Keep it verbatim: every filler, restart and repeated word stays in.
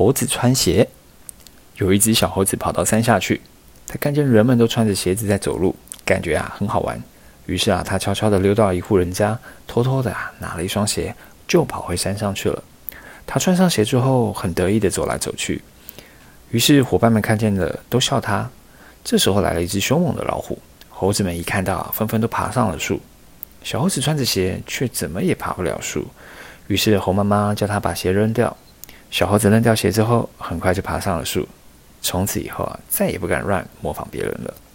猴子穿鞋。有一只小猴子跑到山下去，他看见人们都穿着鞋子在走路，感觉啊很好玩。于是啊，他悄悄地溜到一户人家，偷偷的啊拿了一双鞋，就跑回山上去了。他穿上鞋之后，很得意地走来走去。于是伙伴们看见了，都笑他。这时候来了一只凶猛的老虎，猴子们一看到，纷纷都爬上了树。小猴子穿着鞋，却怎么也爬不了树。于是猴妈妈叫他把鞋扔掉。小猴子扔掉鞋之后，很快就爬上了树。从此以后啊，再也不敢乱模仿别人了。